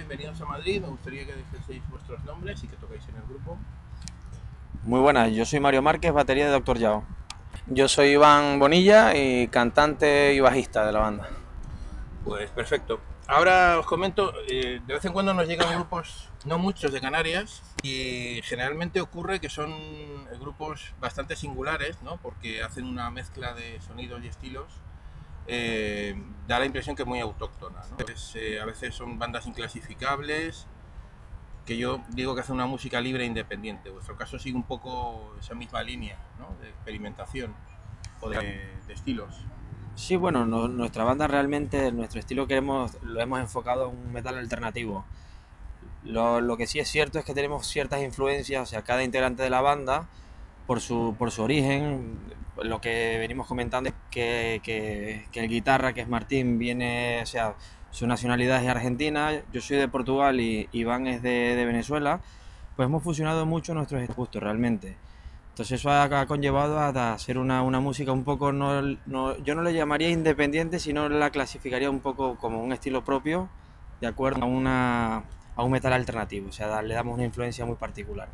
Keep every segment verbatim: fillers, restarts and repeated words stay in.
bienvenidos a Madrid. Me gustaría que dejaseis vuestros nombres y que tocáis en el grupo. Muy buenas, yo soy Mario Márquez, batería de Doctor Yao. Yo soy Iván Bonilla y cantante y bajista de la banda. Pues perfecto. Ahora os comento, eh, de vez en cuando nos llegan grupos, no muchos, de Canarias, y generalmente ocurre que son grupos bastante singulares, ¿no? Porque hacen una mezcla de sonidos y estilos. Eh, da la impresión que es muy autóctona, ¿no? Es, eh, a veces son bandas inclasificables, que yo digo que hace una música libre e independiente. En vuestro caso sigue un poco esa misma línea, ¿no? De experimentación o de, de estilos. Sí, bueno, no, nuestra banda realmente, nuestro estilo queremos, lo hemos enfocado en un metal alternativo. Lo, lo que sí es cierto es que tenemos ciertas influencias, o sea, cada integrante de la banda, por su, por su origen, lo que venimos comentando es que, que, que el guitarra, que es Martín, viene, o sea, su nacionalidad es argentina, yo soy de Portugal y Iván es de, de Venezuela, pues hemos fusionado mucho nuestros gustos realmente. Entonces eso ha, ha conllevado a hacer una, una música un poco, no, no, yo no le llamaría independiente, sino la clasificaría un poco como un estilo propio, de acuerdo a, una, a un metal alternativo, o sea, le damos una influencia muy particular.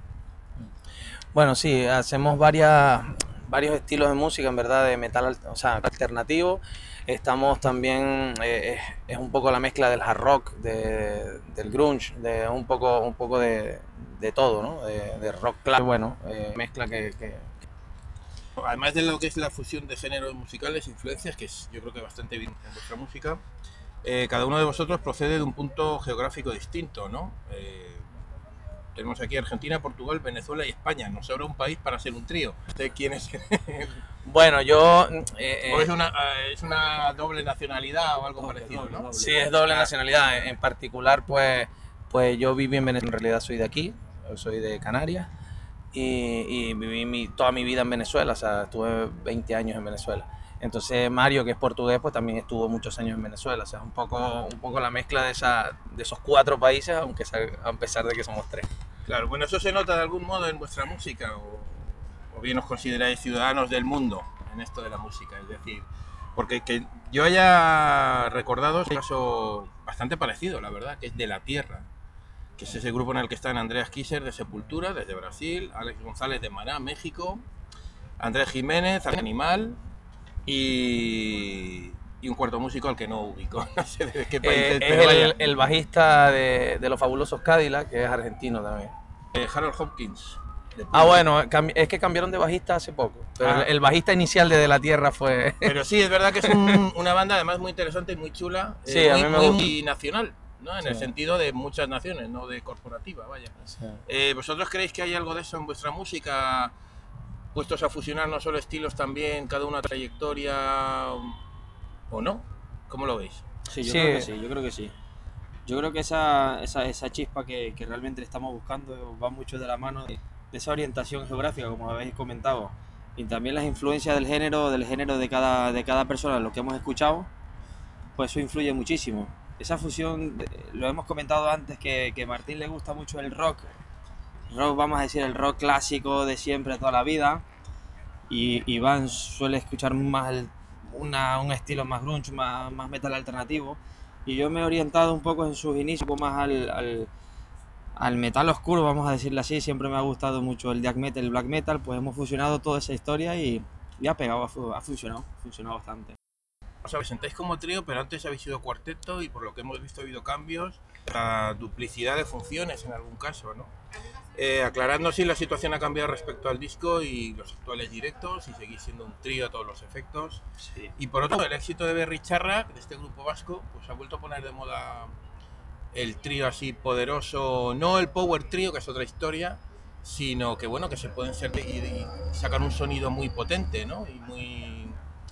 Bueno, sí, hacemos varias, varios estilos de música, en verdad, de metal, o sea, alternativo. Estamos también, eh, es, es un poco la mezcla del hard rock, de, del grunge, de un poco, un poco de, de todo, ¿no? De, de rock claro, bueno, eh, mezcla que, que... Además de lo que es la fusión de géneros musicales, influencias, que es yo creo que bastante bien en vuestra música, eh, cada uno de vosotros procede de un punto geográfico distinto, ¿no? Eh, tenemos aquí Argentina, Portugal, Venezuela y España. Nos sobra un país para ser un trío. ¿Usted quién es? Bueno, yo... Eh, ¿O es una, es una doble nacionalidad o algo doble, parecido, doble, ¿no? Doble. Sí, es doble nacionalidad. En particular, pues, pues yo viví en Venezuela. En realidad soy de aquí, soy de Canarias. Y, y viví mi, toda mi vida en Venezuela, o sea, estuve veinte años en Venezuela. Entonces Mario, que es portugués, pues también estuvo muchos años en Venezuela, o sea, es un poco, un poco la mezcla de, esa, de esos cuatro países, aunque a pesar de que somos tres. Claro, bueno, ¿eso se nota de algún modo en vuestra música o, o bien os consideráis ciudadanos del mundo en esto de la música? Es decir, porque que yo haya recordado es un caso bastante parecido, la verdad, que es De la Tierra, que es ese grupo en el que están Andreas Kisser de Sepultura, desde Brasil, Alex González de Maná, México, Andrés Jiménez, Animal y, y un cuarto músico al que no ubico, no sé de qué país eh, es, pero es el, el bajista de, de los fabulosos Cadillac, que es argentino también. Eh, Harold Hopkins. Ah, bueno, es que cambiaron de bajista hace poco, pero ah. el, el bajista inicial de De la Tierra fue... Pero sí, es verdad que es un, una banda además muy interesante y muy chula, sí, eh, a muy, mí me muy, gusta. muy nacional, ¿no? En sí. el sentido de muchas naciones, no de corporativa, vaya. Sí. Eh, ¿Vosotros creéis que hay algo de eso en vuestra música, puestos a fusionar no solo estilos también, cada una trayectoria o no? ¿Cómo lo veis? Sí, yo sí. creo que sí, yo creo que sí. Yo creo que esa, esa, esa chispa que, que realmente estamos buscando va mucho de la mano de, de esa orientación geográfica, como habéis comentado, y también las influencias del género, del género de cada, de cada persona, lo que hemos escuchado, pues eso influye muchísimo. Esa fusión, lo hemos comentado antes, que, que a Martín le gusta mucho el rock, rock, vamos a decir, el rock clásico de siempre, toda la vida, y Iván suele escuchar más el, una, un estilo más grunge, más, más metal alternativo, y yo me he orientado un poco en sus inicios más al, al, al metal oscuro, vamos a decirlo así. Siempre me ha gustado mucho el death metal, el black metal, pues hemos fusionado toda esa historia y, y ha pegado, ha funcionado, ha funcionado bastante. Os presentáis como trío, pero antes habéis sido cuarteto y por lo que hemos visto ha habido cambios, la duplicidad de funciones en algún caso, ¿no? Eh, aclarando si la situación ha cambiado respecto al disco y los actuales directos, y seguís siendo un trío a todos los efectos. Sí. Y por otro, el éxito de Berri Charra, de este grupo vasco, pues ha vuelto a poner de moda el trío así poderoso, no el power trío, que es otra historia, sino que bueno, que se pueden ser de, y, y sacar un sonido muy potente, ¿no? Y muy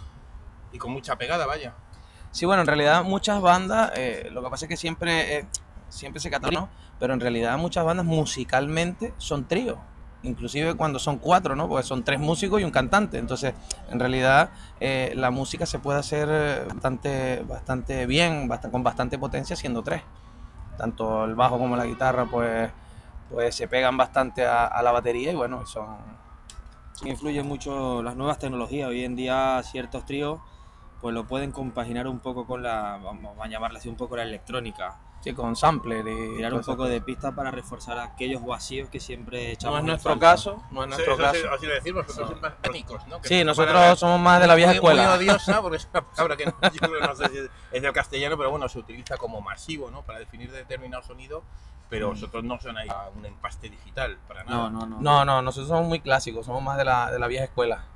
y con mucha pegada, vaya. Sí, bueno, en realidad muchas bandas, eh, lo que pasa es que siempre, eh, siempre se catalogan, ¿no? Pero en realidad muchas bandas musicalmente son tríos, inclusive cuando son cuatro, ¿no? Porque son tres músicos y un cantante. Entonces, en realidad eh, la música se puede hacer bastante, bastante bien, bastante, con bastante potencia siendo tres. Tanto el bajo como la guitarra, pues, pues se pegan bastante a, a la batería y bueno, son... Influyen mucho las nuevas tecnologías. Hoy en día ciertos tríos pues lo pueden compaginar un poco con la, vamos a llamarla así, un poco la electrónica. Sí, con sampler y Tirar un todo poco eso. de pista para reforzar aquellos vacíos que siempre echamos No es en nuestro falta. caso, no es Eso, nuestro eso caso. sí, os iba a decir, vosotros sois más técnicos, ¿no? Que Sí, no- nosotros para- somos más de la vieja muy, escuela. Muy odiosa, porque es una palabra que no, yo creo que no sé si es, es del castellano, pero bueno, se utiliza como masivo, ¿no? Para definir determinado sonido, pero vosotros no sonáis a un empaste digital, para nada. No, no, no. No, no, nosotros somos muy clásicos, somos más de la, de la vieja escuela.